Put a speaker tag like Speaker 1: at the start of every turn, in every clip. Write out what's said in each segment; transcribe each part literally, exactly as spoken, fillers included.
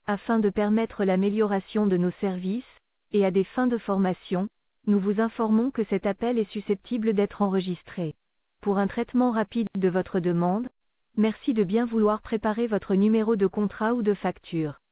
Speaker 1: Afin de permettre l'amélioration de nos services, et à des fins de formation, nous vous informons que cet appel est susceptible d'être enregistré. Pour un traitement rapide de votre demande, merci de bien vouloir préparer votre numéro de contrat ou de facture.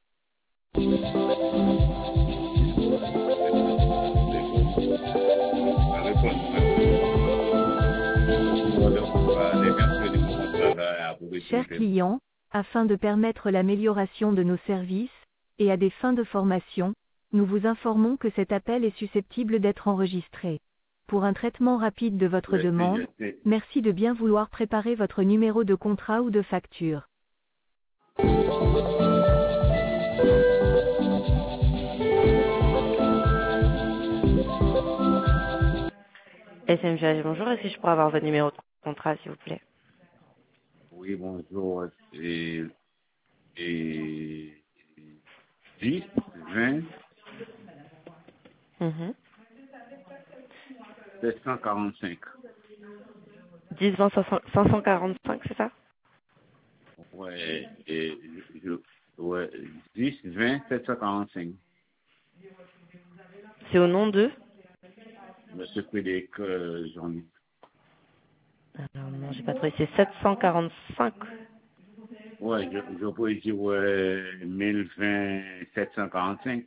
Speaker 1: Chers clients, afin de permettre l'amélioration de nos services, et à des fins de formation, nous vous informons que cet appel est susceptible d'être enregistré. Pour un traitement rapide de votre
Speaker 2: Je sais,
Speaker 1: demande,
Speaker 2: je sais.
Speaker 1: merci de bien vouloir préparer votre numéro de contrat ou de facture.
Speaker 3: S M G H, bonjour, est-ce que je pourrais avoir votre numéro de contrat, s'il vous plaît?
Speaker 2: Oui, bonjour. Et, et dix, vingt,
Speaker 3: Mhm.
Speaker 2: sept cent quarante-cinq.
Speaker 3: dix, vingt, cinq cent quarante-cinq, c'est ça?
Speaker 2: Ouais, et je, ouais, dix, vingt, sept cent quarante-cinq.
Speaker 3: C'est au nom de?
Speaker 2: Monsieur Frédéric euh, Jean-Luc.
Speaker 3: Alors non, j'ai pas trouvé, c'est sept cent quarante-cinq.
Speaker 2: Ouais, je, je pourrais dire ouais, mille vingt, sept cent quarante-cinq.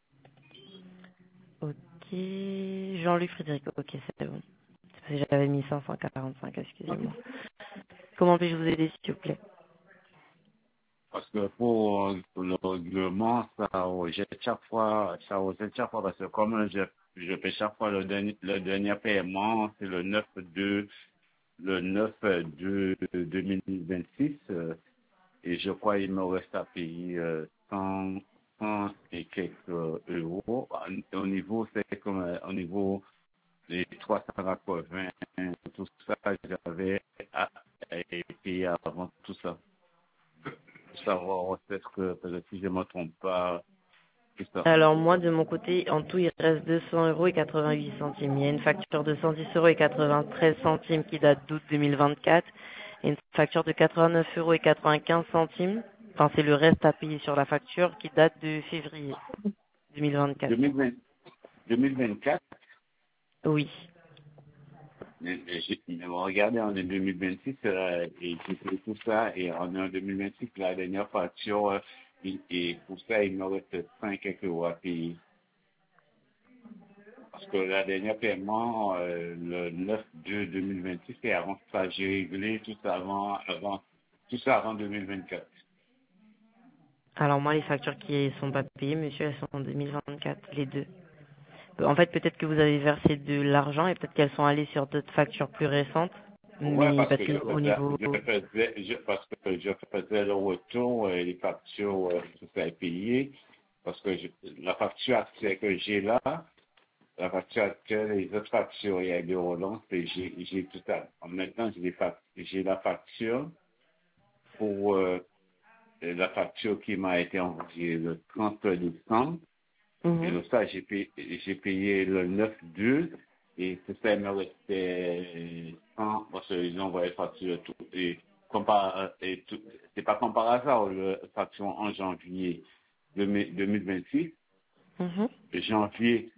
Speaker 3: Ok, Jean-Luc Frédéric, ok, c'est bon. C'est parce que j'avais mis cinq cent quarante-cinq, excusez-moi. Comment puis-je vous aider, s'il vous plaît?
Speaker 2: Parce que pour le règlement, ça rejette chaque fois, ça rejette chaque fois, parce que comme je, je fais chaque fois le dernier, le dernier paiement, c'est le neuf deux, le neuf deux deux mille vingt-six, euh, et je crois qu'il me reste à payer euh, cent, cent et quelques euros. Au niveau, c'est comme euh, au niveau des trois cent quatre-vingts, tout ça, j'avais à, à payer avant tout ça. Savoir peut-être que peut-être si je ne me trompe pas, tout ça.
Speaker 3: Alors moi, de mon côté, en tout, il reste deux cents euros et quatre-vingt-huit centimes. Il y a une facture de cent dix euros et quatre-vingt-treize centimes qui date d'août deux mille vingt-quatre et une facture de quatre-vingt-neuf euros et quatre-vingt-quinze centimes. Enfin, c'est le reste à payer sur la facture qui date de février deux mille vingt-quatre.
Speaker 2: deux mille vingt, deux mille vingt-quatre,
Speaker 3: Oui.
Speaker 2: mais- mais j'ai- mais regardez, on est deux mille vingt-six, euh, et j'ai fait tout ça, et on est en deux mille vingt-six, la dernière facture, euh, et, et pour ça, il me reste cinq quelques euros à payer. Parce que la dernière paiement, euh, le neuf deux deux mille vingt-six, et avant ça, j'ai réglé tout ça avant, avant, tout ça avant deux mille vingt-quatre.
Speaker 3: Alors moi, les factures qui sont pas payées, monsieur, elles sont en deux mille vingt-quatre, les deux. En fait, peut-être que vous avez versé de l'argent et peut-être qu'elles sont allées sur d'autres factures plus récentes.
Speaker 2: Ouais,
Speaker 3: Mais
Speaker 2: parce
Speaker 3: parce
Speaker 2: que je
Speaker 3: qu'au
Speaker 2: faisais,
Speaker 3: niveau...
Speaker 2: je faisais, je, parce que je faisais le retour, et les factures, euh, tout ça est payé, parce que je, la facture actuelle que j'ai là, la facture actuelle, les autres factures, il y a des relances, et j'ai, j'ai tout ça. Maintenant, j'ai, des fac- j'ai la facture pour euh, la facture qui m'a été envoyée le trente décembre, et
Speaker 3: Mhm.
Speaker 2: donc ça, j'ai payé, j'ai payé le neuf deux, et tout ça, il me restait cent, parce qu'ils ont envoyé facture tout, et, compar, et tout, c'est pas comme par hasard, le facture en janvier deux mille vingt-six,
Speaker 3: Mhm.
Speaker 2: janvier,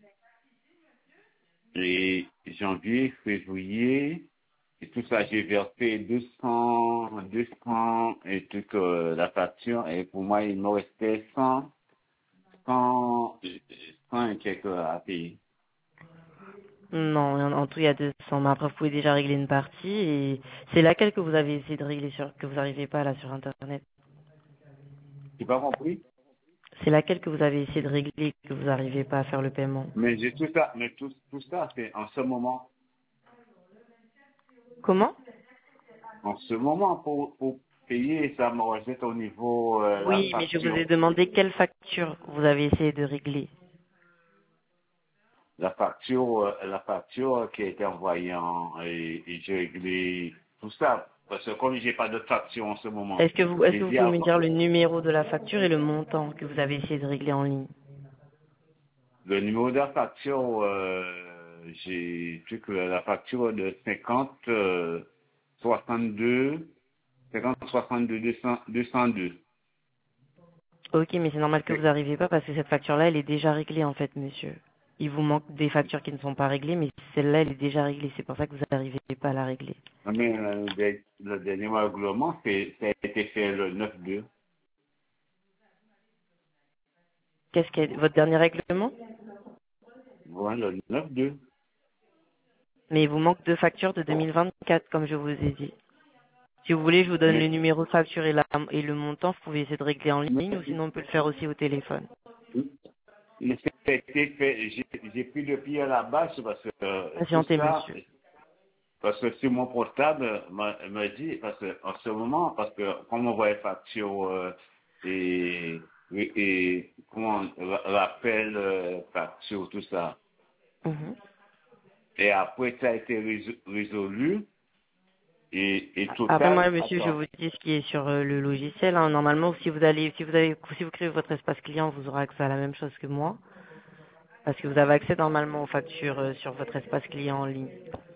Speaker 2: et janvier, février, et tout ça, j'ai versé deux cents, deux cents, et tout, euh, la facture, et pour moi, il me restait cent, cent, cent et quelques à payer.
Speaker 3: Non, en en tout, il y a deux cents. Mais après, vous pouvez déjà régler une partie. Et c'est laquelle que vous avez essayé de régler, sur que vous n'arrivez pas là sur Internet?
Speaker 2: Tu pas compris?
Speaker 3: C'est laquelle que vous avez essayé de régler que vous n'arrivez pas à faire le paiement?
Speaker 2: Mais j'ai tout ça, mais tout, tout ça, c'est en ce moment,
Speaker 3: Comment?
Speaker 2: en ce moment, pour, pour payer, ça me rejette au niveau euh, la
Speaker 3: Oui, mais je vous
Speaker 2: facture.
Speaker 3: ai demandé quelle facture vous avez essayé de régler.
Speaker 2: La facture, euh, la facture qui a été envoyée en, et, et j'ai réglé tout ça. Parce que comme j'ai pas de facture en ce moment,
Speaker 3: Est-ce que vous, est-ce
Speaker 2: j'ai
Speaker 3: que vous
Speaker 2: dit
Speaker 3: pouvez me
Speaker 2: avant,
Speaker 3: dire le numéro de la facture et le montant que vous avez essayé de régler en ligne?
Speaker 2: le numéro de la facture, euh, j'ai tu que la facture de cinquante, euh, soixante-deux, cinquante, soixante-deux, deux cents, deux cent deux.
Speaker 3: Ok, mais c'est normal que vous
Speaker 2: Et-
Speaker 3: n'arrivez pas parce que cette facture-là, elle est déjà réglée en fait, monsieur. Il vous manque des factures qui ne sont pas réglées, mais celle-là, elle est déjà réglée. C'est pour ça que vous n'arrivez pas à la régler.
Speaker 2: Mais euh, le, le dernier règlement, c'est, ça a été fait le neuf deux.
Speaker 3: Qu'est-ce qu'est votre dernier règlement?
Speaker 2: Voilà, le neuf deux.
Speaker 3: Mais il vous manque deux factures de deux mille vingt-quatre, comme je vous ai dit. Si vous voulez, je vous donne le
Speaker 2: Mais,
Speaker 3: numéro de facture et, la, et le montant. Vous pouvez essayer de régler en
Speaker 2: mais,
Speaker 3: ligne ou sinon on peut le faire aussi au téléphone.
Speaker 2: mais ça a été fait, j'ai, j'ai pris le pied à la base parce que euh, tout
Speaker 3: Patientez,
Speaker 2: ça,
Speaker 3: monsieur.
Speaker 2: parce que sur mon portable m'a, m'a dit, parce que en ce moment, parce que comme on voit les factures euh, et, et, et comment on rappelle euh, facture, tout ça,
Speaker 3: Mhm.
Speaker 2: et après ça a été résolu, résolu et, et
Speaker 3: Après moi,
Speaker 2: total,
Speaker 3: monsieur, je
Speaker 2: attends,
Speaker 3: vous dis ce qui est sur euh, le logiciel, hein. Normalement, si vous allez, si vous avez, si vous créez votre espace client, vous aurez accès à la même chose que moi, parce que vous avez accès normalement aux factures euh, sur votre espace client en ligne.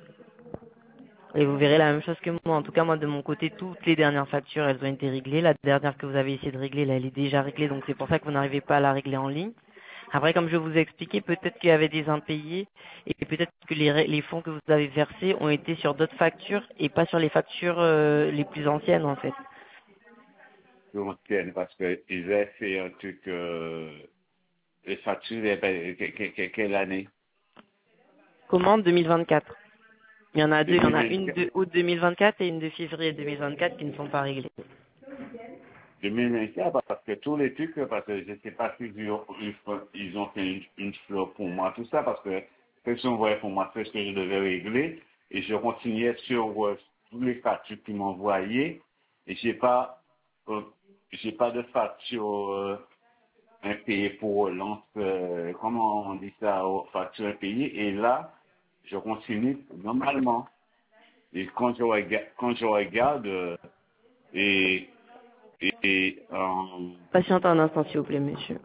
Speaker 3: Et vous verrez la même chose que moi. En tout cas, moi, de mon côté, toutes les dernières factures, elles ont été réglées. La dernière que vous avez essayé de régler, là, elle est déjà réglée, donc c'est pour ça que vous n'arrivez pas à la régler en ligne. Après, comme je vous ai expliqué, peut-être qu'il y avait des impayés et peut-être que les, ré- les fonds que vous avez versés ont été sur d'autres factures et pas sur les factures euh, les plus anciennes, en fait.
Speaker 2: ancienne, parce qu'ils avaient fait un truc, euh, les factures, eh ben, que- que- que- quelle année?
Speaker 3: Commande deux mille vingt-quatre. Il y en a deux. Il y en a une
Speaker 2: deux mille vingt-quatre,
Speaker 3: de août deux mille vingt-quatre et une de février deux mille vingt-quatre qui ne sont pas réglées.
Speaker 2: deux mille vingt-quatre, parce que tous les trucs, parce que je ne sais pas si ils ont, ils ont fait une, une fleur pour moi, tout ça, parce que ce qu'ils ont envoyé pour moi, c'est ce que je devais régler, et je continuais sur euh, tous les factures qu'ils m'envoyaient, et j'ai pas, euh, j'ai pas de facture euh, impayée pour lance, euh, comment on dit ça, euh, facture impayée, et là, je continue normalement. Et quand je regarde, quand je regarde, euh, et, et, et euh,
Speaker 3: Patientez un instant, s'il vous plaît, monsieur.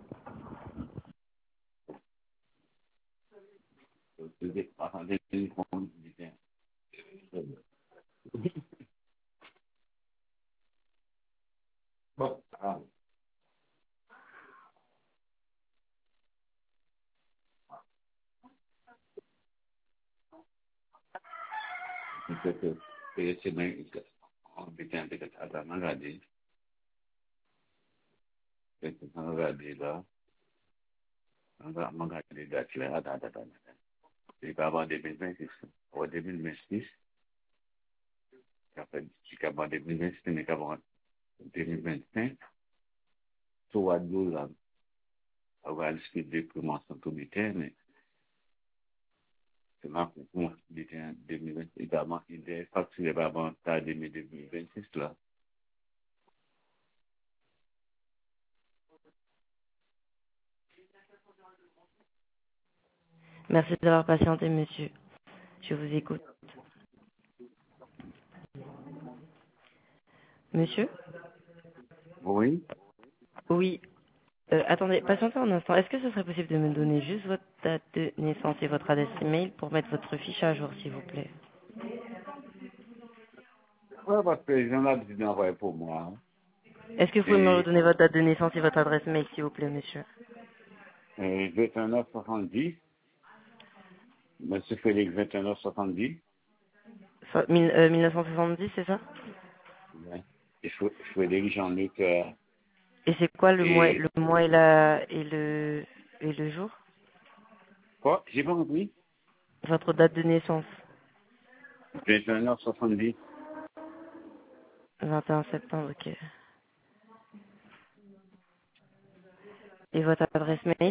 Speaker 2: Attendez, attendez une seconde, putain. Bon, ah, peut-être, peut-être c'est bien, oh, putain, peut-être, attends, m'en regarder, peut-être, m'en regarder là, m'en regarder, m'en regarder date là, attends, attends, attends, attends. Il va avoir deux mille vingt-six, ou deux mille vingt-six, après, tu vas avoir deux mille vingt-six, mais tu vas avoir deux mille vingt-cinq, soit douze ans, on va aller sur des commencements tout du temps, mais c'est marrant, pour du temps deux mille vingt, évidemment, il est facturé par avant, t'as deux mille vingt-six là.
Speaker 3: Merci d'avoir patienté, monsieur. Je vous écoute. Monsieur?
Speaker 2: Oui,
Speaker 3: Oui. Euh, attendez, patientez un instant. Est-ce que ce serait possible de me donner juste votre date de naissance et votre adresse email pour mettre votre fiche à jour, s'il vous plaît?
Speaker 2: ouais, parce que les gens là, ils envoient pour moi, hein.
Speaker 3: Est-ce que vous pouvez me
Speaker 2: Et
Speaker 3: redonner votre date de naissance et votre adresse mail, s'il vous plaît, monsieur?
Speaker 2: euh, vingt et neuf soixante-dix, Monsieur Félix vingt et neuf soixante-dix,
Speaker 3: So- mille- euh, mille neuf cent soixante-dix, c'est ça?
Speaker 2: ouais. Et Fr- Frédéric Jean-Luc, euh,
Speaker 3: Et c'est quoi le mois,
Speaker 2: et
Speaker 3: le mois et la, et le, et le jour?
Speaker 2: quoi? J'ai pas compris?
Speaker 3: Votre date de naissance?
Speaker 2: vingt et neuf soixante-dix,
Speaker 3: vingt et un septembre, ok. Et votre adresse mail?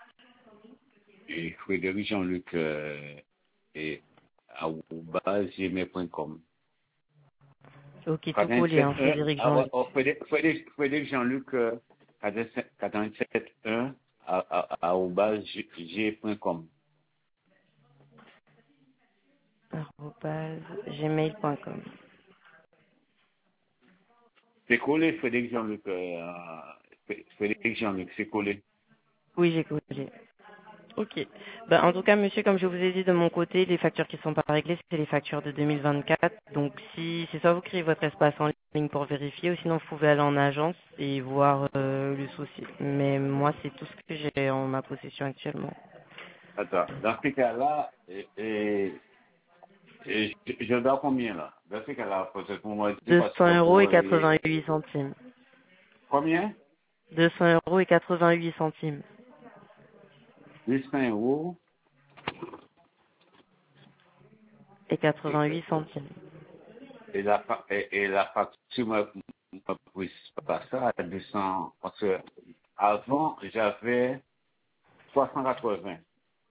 Speaker 2: et Frédéric Jean-Luc, euh, et arobase gmail point com.
Speaker 3: Ok, tout collé, hein,
Speaker 2: quatre-vingt-sept un,
Speaker 3: Frédéric
Speaker 2: ah ouais,
Speaker 3: Jean-Luc.
Speaker 2: oh, Frédéric, Frédéric, Frédéric Jean-Luc, euh, quatre-vingt-sept un, à- à- arobase g- g point com.
Speaker 3: arobase gmail point com.
Speaker 2: C'est collé, Frédéric Jean-Luc, euh, Fré- Frédéric Jean-Luc, c'est collé.
Speaker 3: Oui, j'ai collé. Ok. Ben, en tout cas, monsieur, comme je vous ai dit de mon côté, les factures qui ne sont pas réglées, c'est les factures de deux mille vingt-quatre. Donc, si c'est soit vous créez votre espace en ligne pour vérifier, ou sinon vous pouvez aller en agence et voir euh, le souci. Mais moi, c'est tout ce que j'ai en ma possession actuellement.
Speaker 2: Attends, dans ce cas-là, et, et, et je, je dois combien là? Dans ce cas-là, peut-être pour moi,
Speaker 3: deux
Speaker 2: parce
Speaker 3: cents
Speaker 2: que
Speaker 3: euros
Speaker 2: pour
Speaker 3: et
Speaker 2: les...
Speaker 3: quatre-vingt-huit centimes.
Speaker 2: Combien?
Speaker 3: deux cents euros et quatre-vingt-huit centimes.
Speaker 2: deux cents euros.
Speaker 3: Et
Speaker 2: Et,
Speaker 3: quatre-vingt-huit centimes.
Speaker 2: et, la, fa- et, et la facture ne puisse pas ça à deux cents. Parce que avant, j'avais trois cent quatre-vingts.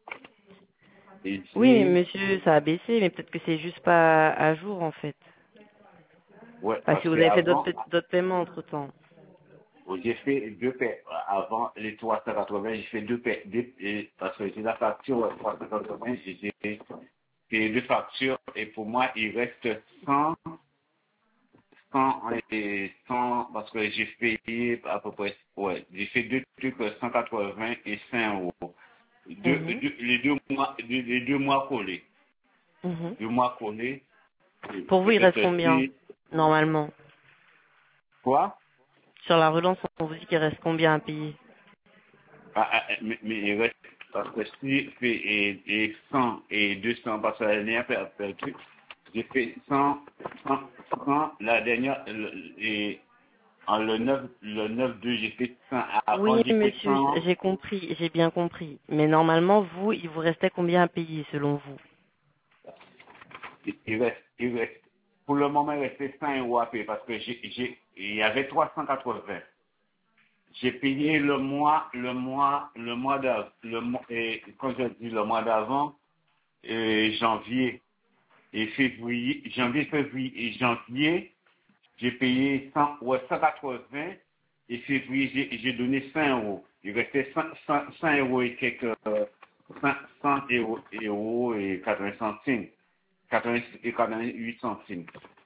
Speaker 3: Oui, mais
Speaker 2: Ici,
Speaker 3: monsieur, ça a baissé, mais peut-être que c'est juste pas à jour en fait.
Speaker 2: ouais,
Speaker 3: Parce que
Speaker 2: parce
Speaker 3: vous
Speaker 2: que
Speaker 3: avez fait d'autres
Speaker 2: avant,
Speaker 3: pa- d'autres paiements entre temps.
Speaker 2: j'ai fait deux paix. Avant les trois cent quatre-vingts, j'ai fait deux paix. Deux, et, parce que j'ai la facture trois cent quatre-vingts, j'ai fait deux factures. Et pour moi, il reste cent, cent et cent, parce que j'ai payé à peu près, ouais, j'ai fait deux trucs, cent quatre-vingts et cinq euros. Deux,
Speaker 3: Mhm.
Speaker 2: deux- les deux mois, deux- les deux mois collés.
Speaker 3: Mhm.
Speaker 2: Deux mois collés.
Speaker 3: Pour vous, il reste
Speaker 2: Peut-être
Speaker 3: combien,
Speaker 2: si,
Speaker 3: normalement?
Speaker 2: quoi?
Speaker 3: Sur la relance, on vous dit qu'il reste combien à payer?
Speaker 2: Ah, ah, mais, mais il reste, parce que si fait et, et cent et deux cents, parce que la dernière per- per- truc, j'ai fait cent, cent, cent, la dernière, le, et en le neuf, le neuf deux, j'ai fait cent, avant
Speaker 3: Oui,
Speaker 2: j'ai fait
Speaker 3: monsieur,
Speaker 2: cent,
Speaker 3: j'ai compris, j'ai bien compris. Mais normalement, vous, il vous restait combien à payer, selon vous?
Speaker 2: il il reste, il reste, pour le moment, il restait cent euros à payer, parce que j'ai, j'ai, il y avait trois cent quatre-vingts. J'ai payé le mois, le mois, le mois d'avant, le mois, et quand je dis le mois d'avant, euh, janvier et février, janvier, février et janvier, j'ai payé cent, ouais, cent quatre-vingts et février, j'ai j'ai donné cent euros. Il restait cent, cent, cent euros et quelques, euh, cent, cent euros, euros et quatre-vingts centimes, quatre-vingts et quatre-vingt-huit centimes.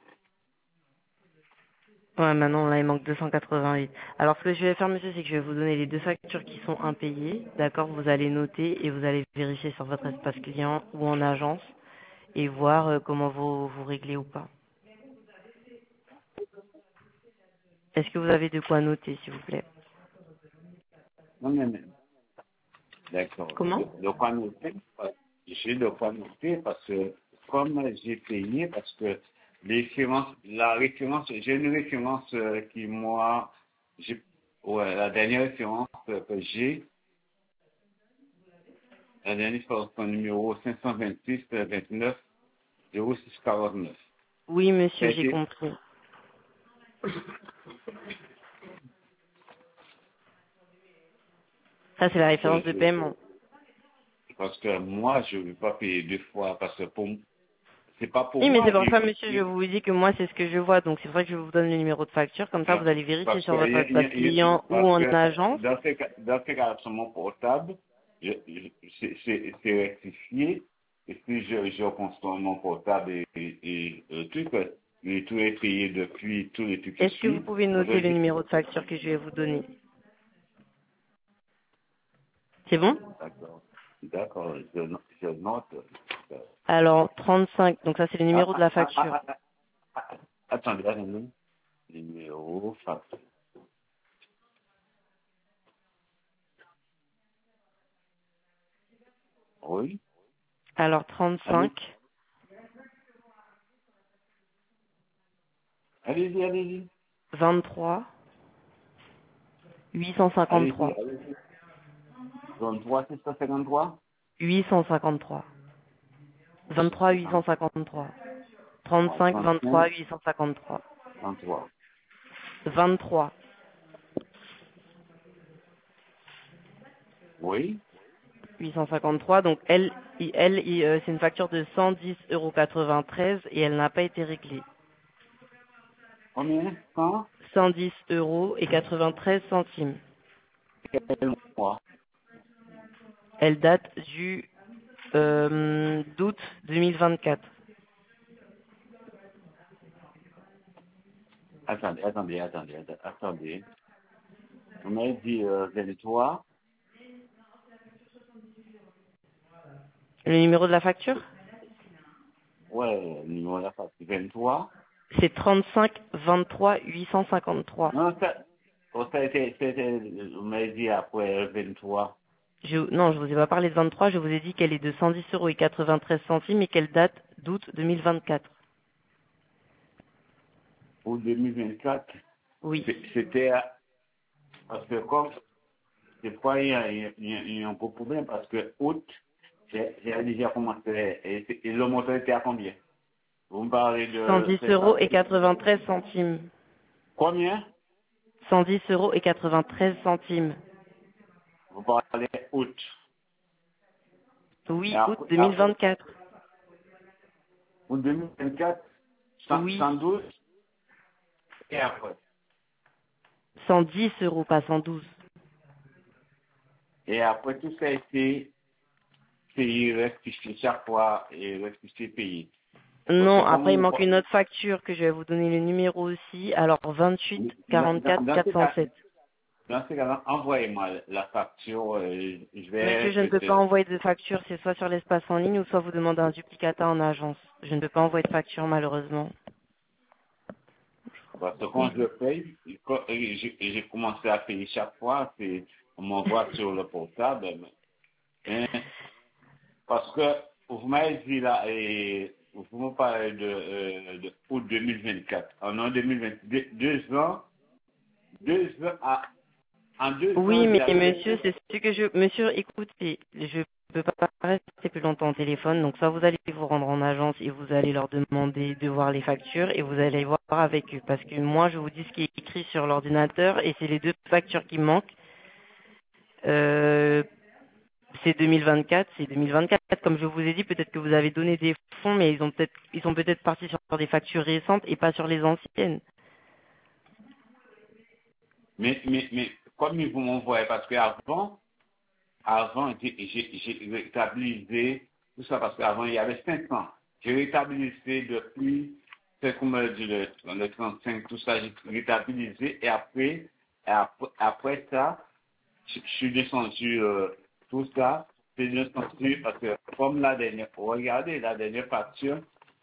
Speaker 3: Ouais, maintenant, là, il manque deux cent quatre-vingt-huit. Alors, ce que je vais faire, monsieur, c'est que je vais vous donner les deux factures qui sont impayées. D'accord? Vous allez noter et vous allez vérifier sur votre espace client ou en agence et voir euh, comment vous, vous réglez ou pas. Est-ce que vous avez de quoi noter, s'il vous plaît?
Speaker 2: Non, mais, mais, d'accord.
Speaker 3: Comment?
Speaker 2: De, de quoi noter? J'ai de quoi noter parce que comme j'ai payé, parce que les références, la référence, j'ai une référence euh, qui moi, j'ai, ouais, la dernière référence euh, que j'ai, la dernière référence, c'est numéro cinq cent vingt-six vingt-neuf zéro six quarante-neuf.
Speaker 3: Oui,
Speaker 2: Ça a
Speaker 3: monsieur, j'ai
Speaker 2: été,
Speaker 3: compris. Ça, c'est la référence
Speaker 2: euh,
Speaker 3: de
Speaker 2: je-
Speaker 3: paiement.
Speaker 2: parce que moi, je ne veux pas payer deux fois parce que pour, c'est pas pour
Speaker 3: Oui, mais c'est
Speaker 2: moi.
Speaker 3: pour
Speaker 2: il-
Speaker 3: ça, monsieur, je
Speaker 2: il-
Speaker 3: vous dis que moi, c'est ce que je vois. Donc, c'est vrai que je vous donne le numéro de facture. Comme ça,
Speaker 2: Euh,
Speaker 3: vous allez vérifier
Speaker 2: Parce
Speaker 3: sur
Speaker 2: que,
Speaker 3: votre
Speaker 2: il y a- il y
Speaker 3: espace
Speaker 2: a- il y a-
Speaker 3: client ou
Speaker 2: parce
Speaker 3: en
Speaker 2: que
Speaker 3: agence.
Speaker 2: dans ces cas, dans ces cas, sur mon portable, je- je- c'est c'est- c'est rectifié. Et puis, je, je consomme mon portable et, et, et euh, tout, que- et tout est payé depuis tous les trucs
Speaker 3: Est-ce que vous
Speaker 2: ici.
Speaker 3: pouvez
Speaker 2: Je
Speaker 3: noter le
Speaker 2: dis,
Speaker 3: numéro de facture que je vais vous donner? C'est bon?
Speaker 2: d'accord, d'accord, je, no- je note. euh,
Speaker 3: Alors, trente-cinq. Donc, ça, c'est le
Speaker 2: Ah,
Speaker 3: numéro de
Speaker 2: ah,
Speaker 3: la
Speaker 2: ah,
Speaker 3: facture.
Speaker 2: ah, ah, ah, ah, attendez, attendez. Numéro, facture. Oui,
Speaker 3: Alors,
Speaker 2: allez,
Speaker 3: trente-cinq,
Speaker 2: allez-y, allez-y,
Speaker 3: vingt-trois, huit cent
Speaker 2: allez-y,
Speaker 3: cinquante-trois.
Speaker 2: allez-y. vingt-trois, six cent cinquante-trois,
Speaker 3: huit cent cinquante-trois. vingt-trois, huit cent cinquante-trois. trente-cinq, vingt-trois,
Speaker 2: trente-cinq,
Speaker 3: huit cent cinquante-trois.
Speaker 2: vingt-trois.
Speaker 3: vingt-trois.
Speaker 2: Oui.
Speaker 3: huit cent cinquante-trois. Donc, elle, il- elle, il, euh, c'est une facture de cent dix euros quatre-vingt-treize et elle n'a pas été réglée.
Speaker 2: Combien? cent?
Speaker 3: cent dix euros et quatre-vingt-treize centimes.
Speaker 2: Quel mois?
Speaker 3: Elle date du euh, d'août deux mille vingt-quatre.
Speaker 2: Attendez, attendez, attendez, attendez. attendez. Vous m'avez dit euh, vingt-trois.
Speaker 3: Le numéro de la facture?
Speaker 2: Ouais, le numéro de la facture. vingt-trois.
Speaker 3: C'est trente-cinq vingt-trois huit cent cinquante-trois.
Speaker 2: Non, ça, oh, ça a été, c'était, vous m'avez dit après vingt-trois.
Speaker 3: Je, non, je vous ai pas parlé de vingt-trois, je vous ai dit qu'elle est de cent dix euros et quatre-vingt-treize centimes et qu'elle date d'août deux mille vingt-quatre.
Speaker 2: Pour deux mille vingt-quatre,
Speaker 3: Oui.
Speaker 2: c'est- c'était, parce que comme, des fois, il y a, il y a, il y a- il y a un gros problème parce que août, j'ai j'ai déjà commencé, et, c'est- et le montant était à combien? Vous me parlez
Speaker 3: cent
Speaker 2: de,
Speaker 3: dix
Speaker 2: c'est
Speaker 3: euros
Speaker 2: ça?
Speaker 3: et quatre-vingt-treize centimes.
Speaker 2: Combien?
Speaker 3: cent dix euros et quatre-vingt-treize centimes.
Speaker 2: Vous parlez août. Et
Speaker 3: Oui, août
Speaker 2: après, après,
Speaker 3: deux mille vingt-quatre.
Speaker 2: pour deux mille vingt-quatre, cent-
Speaker 3: Oui.
Speaker 2: cent douze, et après.
Speaker 3: cent dix euros, pas cent douze.
Speaker 2: Et après, tout ça a été payé, rectifié chaque fois, et rectifié payé. Parce que
Speaker 3: Non,
Speaker 2: comme
Speaker 3: après il
Speaker 2: on
Speaker 3: manque
Speaker 2: voit,
Speaker 3: une autre facture que je vais vous donner le numéro aussi. Alors vingt-huit
Speaker 2: dans, dans,
Speaker 3: quarante-quatre
Speaker 2: dans ce cas,
Speaker 3: 407.
Speaker 2: dans ce cas-là, envoyez-moi la facture, euh, je
Speaker 3: Monsieur,
Speaker 2: vais
Speaker 3: je ne peux pas
Speaker 2: peut-être,
Speaker 3: envoyer de facture, c'est soit sur l'espace en ligne ou soit vous demandez un duplicata en agence. Je ne peux pas envoyer de facture malheureusement.
Speaker 2: parce que quand je paye, quand- j'ai j'ai commencé à payer chaque fois, c'est, on m'envoie sur le portable, hein, parce que vous m'avez dit là, et vous me parlez de, euh, de août deux mille vingt-quatre, en an deux mille vingt, deux, deux ans, deux ans, à, en deux
Speaker 3: Oui,
Speaker 2: ans,
Speaker 3: mais
Speaker 2: j'avais,
Speaker 3: monsieur, c'est ce que je... Monsieur, écoutez, je ne peux pas rester plus longtemps au téléphone, donc soit vous allez vous rendre en agence et vous allez leur demander de voir les factures et vous allez voir avec eux. Parce que moi, je vous dis ce qui est écrit sur l'ordinateur et c'est les deux factures qui me manquent. Euh, c'est deux mille vingt-quatre, c'est deux mille vingt-quatre. Comme je vous ai dit, peut-être que vous avez donné des fonds, mais ils ont peut-être, ils sont peut-être partis sur des factures récentes et pas sur les anciennes.
Speaker 2: mais, mais, mais, comme ils vous m'envoient, parce qu'avant, avant, j'ai j'ai- j'ai rétablisé tout ça, parce qu'avant, il y avait cinq ans. J'ai rétablisé depuis, c'est comme on dit, le, le trente-cinq, tout ça, j'ai rétablisé, et après, et après, après ça, je, je suis descendu, euh, tout ça, c'est descendu, parce que comme la dernière, regardez, la dernière facture,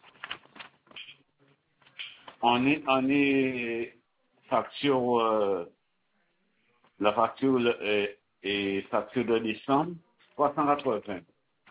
Speaker 2: on est, on est facture, euh, la facture euh, est facture de décembre, trois cent quatre-vingts.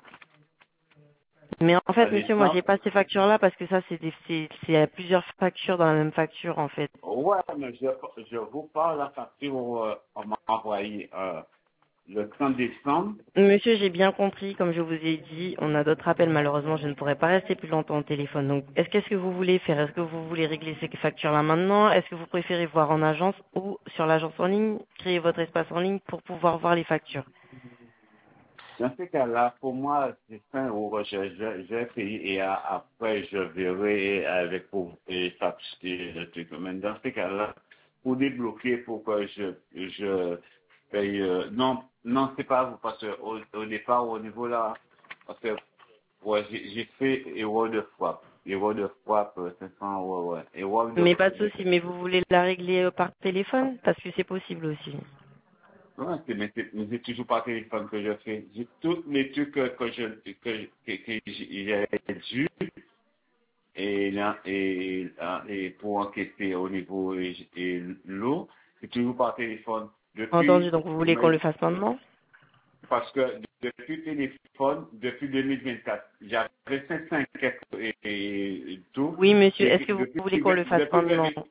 Speaker 3: Mais en fait,
Speaker 2: La
Speaker 3: monsieur, moi,
Speaker 2: décembre,
Speaker 3: j'ai pas ces factures-là parce que ça, c'est des, c'est, c'est à plusieurs factures dans la même facture, en fait.
Speaker 2: ouais, mais je, je vous parle la facture, euh, on m'a envoyé euh, le trente décembre.
Speaker 3: Monsieur, j'ai bien compris, comme je vous ai dit, on a d'autres appels, malheureusement, je ne pourrai pas rester plus longtemps au téléphone. Donc, est-ce qu'est-ce que vous voulez faire? Est-ce que vous voulez régler ces factures-là maintenant? Est-ce que vous préférez voir en agence ou sur l'agence en ligne, créer votre espace en ligne pour pouvoir voir les factures?
Speaker 2: Dans ce cas-là, pour moi, c'est cinq euros. Je, je, je vais payer et a- après, je verrai avec pour et facture le truc. Mais dans ce cas-là, pour débloquer, pour que je, je paye, euh, non, non, c'est pas vous, parce que au, au départ, au niveau là, parce que ouais, j'ai j'ai fait erreur de frappe. Erreur de frappe, euh, cinq cents euros, ouais. Erreur de,
Speaker 3: Mais pas de
Speaker 2: de
Speaker 3: souci, mais vous voulez la régler euh, par téléphone? Parce que c'est possible aussi.
Speaker 2: ouais, c'est, mais c'est, mais c'est toujours par téléphone que je fais. J'ai tous les trucs que, que je, que, que, que j'ai dû, et là, et, là, et pour enquêter au niveau et, et l'eau, c'est toujours par téléphone.
Speaker 3: Entendu,
Speaker 2: Depuis,
Speaker 3: donc vous voulez qu'on le fasse maintenant?
Speaker 2: parce que depuis téléphone, depuis deux mille vingt-quatre, j'avais cinq cent et, et, et tout,
Speaker 3: Oui, monsieur,
Speaker 2: et
Speaker 3: est-ce
Speaker 2: que
Speaker 3: que vous
Speaker 2: depuis,
Speaker 3: voulez qu'on le fasse
Speaker 2: depuis
Speaker 3: maintenant?
Speaker 2: deux mille,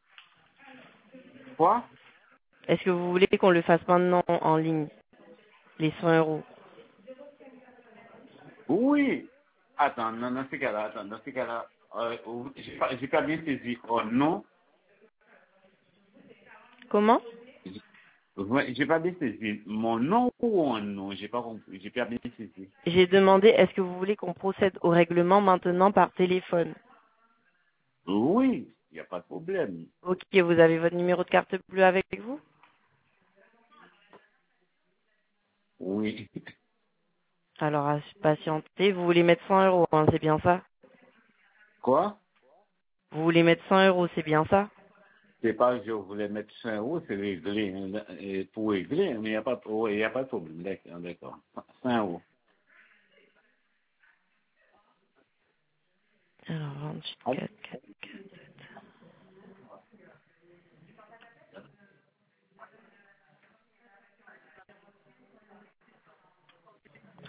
Speaker 2: quoi?
Speaker 3: Est-ce que vous voulez qu'on le fasse maintenant en ligne? Les cent euros.
Speaker 2: Oui. Attends, non, dans ce cas-là, attends, dans ce cas-là, euh, j'ai pas, j'ai pas bien saisi. Oh non,
Speaker 3: Comment?
Speaker 2: j'ai ouais, j'ai pas bien saisi. Mon nom ou un nom, j'ai pas compris, j'ai pas bien saisi.
Speaker 3: J'ai demandé, est-ce que vous voulez qu'on procède au règlement maintenant par téléphone?
Speaker 2: Oui, il n'y a pas de problème.
Speaker 3: Ok, vous avez votre numéro de carte bleue avec vous?
Speaker 2: Oui.
Speaker 3: Alors, à patienter, vous voulez mettre cent euros, hein, c'est bien ça?
Speaker 2: Quoi?
Speaker 3: Vous voulez mettre cent euros, c'est bien ça?
Speaker 2: C'est pas que je voulais mettre cinq euros, c'est réglé, hein, et pour régler, mais il n'y a pas de, oh, il y a pas de problème. D'accord, d'accord. cinq euros.
Speaker 3: Alors, vingt-huit,
Speaker 2: Allô?
Speaker 3: quatre, quatre, quatre.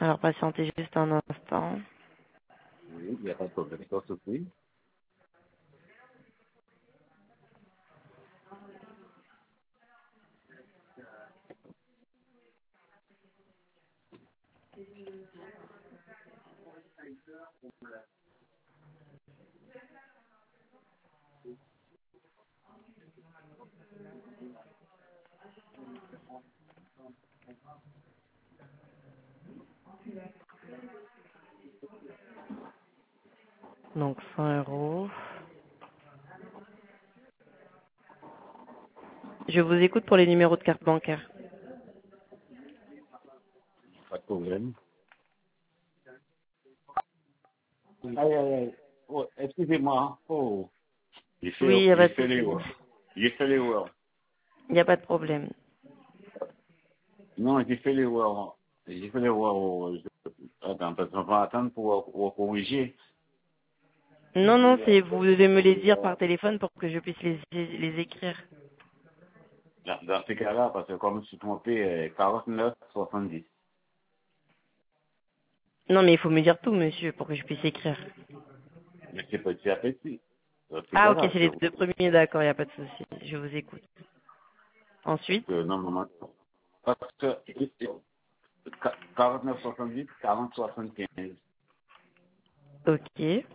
Speaker 3: Alors, patientez juste un instant.
Speaker 2: Oui, il n'y a pas de problème. Pas de souci.
Speaker 3: Donc, cent euros. Je vous écoute pour les numéros de carte bancaire.
Speaker 2: Pas de problème. Aïe, aïe, aïe. Oh, excusez-moi. Oh, j'ai fait,
Speaker 3: Oui, il n'y a pas
Speaker 2: j'ai
Speaker 3: de
Speaker 2: fait
Speaker 3: souci.
Speaker 2: l'erreur. J'ai fait l'erreur.
Speaker 3: Il n'y a pas de problème.
Speaker 2: Non, j'ai fait l'erreur. J'ai fait l'erreur. oh, je- Attends, parce qu'on va attendre pour, pour corriger.
Speaker 3: Non, non, c'est vous devez me les dire par téléphone pour que je puisse les, les écrire.
Speaker 2: Dans, dans ce cas-là, parce que comme je suis trompé, euh, quarante-neuf soixante-dix.
Speaker 3: Non, mais il faut me dire tout, monsieur, pour que je puisse écrire.
Speaker 2: Mais c'est petit à petit. Dans ce
Speaker 3: Ah, ok,
Speaker 2: cas-là,
Speaker 3: c'est
Speaker 2: je
Speaker 3: les
Speaker 2: vous
Speaker 3: deux premiers, d'accord, il n'y a pas de souci. Je vous écoute. Ensuite,
Speaker 2: que normalement, parce que quarante-neuf soixante-dix, quarante soixante-quinze.
Speaker 3: ok.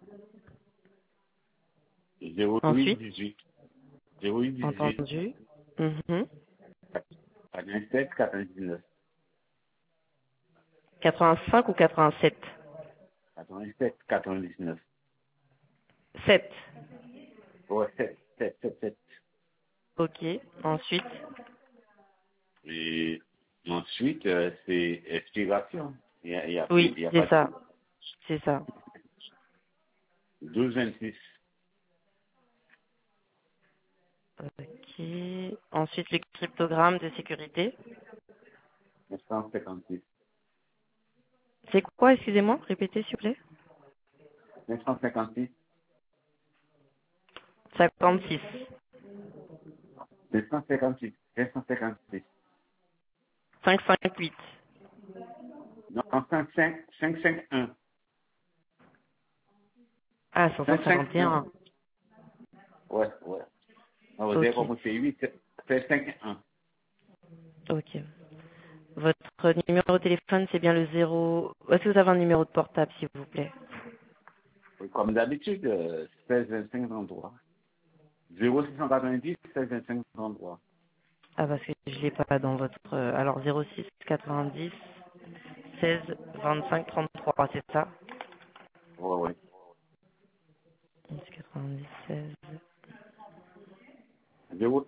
Speaker 2: zéro huit
Speaker 3: Ensuite,
Speaker 2: dix-huit. zéro huit dix-huit.
Speaker 3: entendu. Mhm.
Speaker 2: quatre-vingt-sept quatre-vingt-dix-neuf.
Speaker 3: quatre-vingt-cinq ou quatre-vingt-sept?
Speaker 2: quatre-vingt-sept quatre-vingt-dix-neuf.
Speaker 3: sept.
Speaker 2: Ouais, sept, sept, sept, sept.
Speaker 3: Ok. Ensuite,
Speaker 2: Et ensuite, euh, c'est expiration. Il n'y a, il y a, plus-
Speaker 3: oui,
Speaker 2: il y a pas
Speaker 3: c'est
Speaker 2: de
Speaker 3: ça. C'est ça.
Speaker 2: douze vingt-six.
Speaker 3: Ok. Ensuite, le cryptogramme de sécurité.
Speaker 2: neuf cent cinquante-six.
Speaker 3: C'est quoi, excusez-moi? Répétez, s'il vous plaît.
Speaker 2: neuf cent cinquante-six.
Speaker 3: cinquante-six.
Speaker 2: neuf cent cinquante-six. neuf cent cinquante-six.
Speaker 3: cinq cent cinquante-huit.
Speaker 2: Non, cinq cinq cinq cinq un.
Speaker 3: Ah,
Speaker 2: cinq cinq un.
Speaker 3: cinq cent cinquante et un.
Speaker 2: Ouais, ouais. On vous avez
Speaker 3: Ok.
Speaker 2: compris, c'est huit, c'est cinq un.
Speaker 3: Ok. Votre numéro de téléphone, c'est bien le zéro. Est-ce que vous avez un numéro de portable, s'il vous plaît?
Speaker 2: Comme d'habitude, euh, seize vingt-cinq trente-trois. zéro six cent quatre-vingt-dix, seize vingt-cinq trente-trois.
Speaker 3: Ah, parce que je l'ai pas dans votre... euh, Alors, zéro six quatre-vingt-dix seize vingt-cinq trente-trois, c'est ça?
Speaker 2: Ouais, ouais.
Speaker 3: quatre-vingt-dix seize.
Speaker 2: zéro.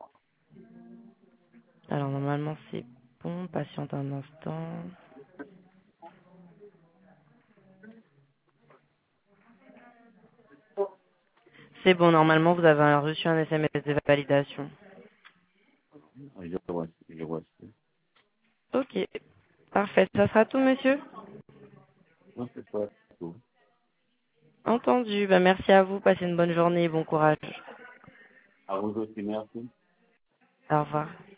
Speaker 3: Alors, normalement, c'est bon. Patiente un instant. C'est bon, normalement, vous avez reçu un S M S de validation.
Speaker 2: Je vois, je vois.
Speaker 3: Ok. Parfait. Ça sera tout, monsieur?
Speaker 2: Non, c'est pas tout.
Speaker 3: Entendu. Bah, merci à vous. Passez une bonne journée et bon courage.
Speaker 2: À vous aussi, merci.
Speaker 3: Au revoir.